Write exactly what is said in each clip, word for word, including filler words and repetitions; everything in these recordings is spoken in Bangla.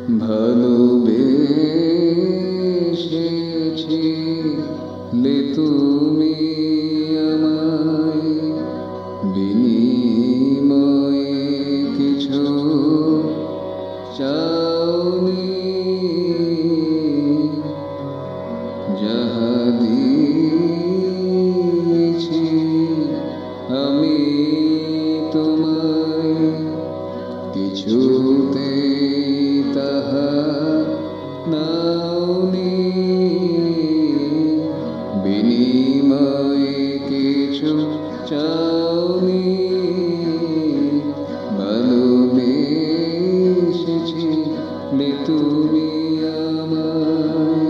ভালোবেসেছিলে তুমি আমায়, বিনিময়ে কিছু চাওনি, যাহা দিয়েছি আমি তোমায়, কিছুতে তাহা নাওনি, বিনিময়ে কিছু চাওনি, ভালোবেসেছিলে তুমি আমায়।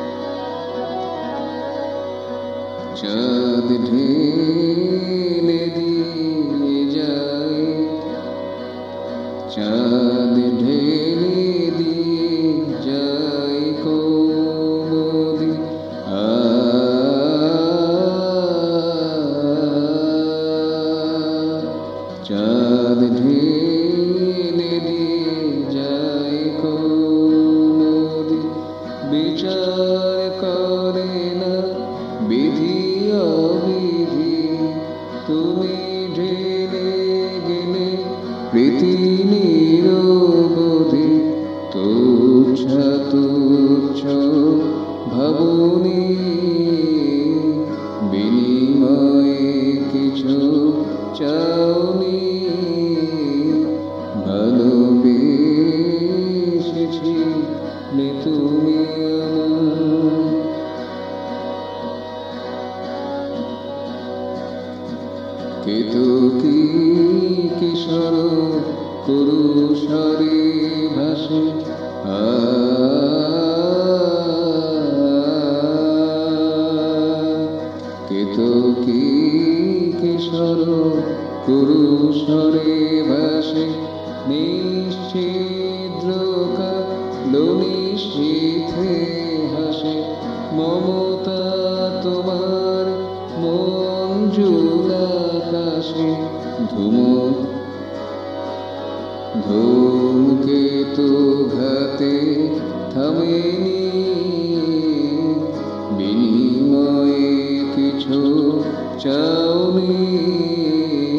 চাঁদ ঢেলে দিয়ে যায়, চাঁদ ঢেলে দিয়ে যায় কোমদি, আ চাঁদ ঢেলে দিয়ে যায় কোমদি, বিচার করে না বিধি অবিধি, তুমি ঢেলে গেলে প্রীতি নিরবধি, তুচ্ছ তুচ্ছ ভাবনি, বিনিময়ে কিছু চাওনি, ভালোবেসেছিলে তুমি আমায়। কেতকী কিশোর কুরুষরে ভাসে, আ কেতকী কিশোর কুরুষরে ভাসে, নিশ্চিদ্র কালো নিশীথে হাসে, মমতা তোমার মঞ্জুল আকাশে, ধূম ধূমকেতু ঘাতে থামেনি, বিনিময়ে কিছু চাওনি,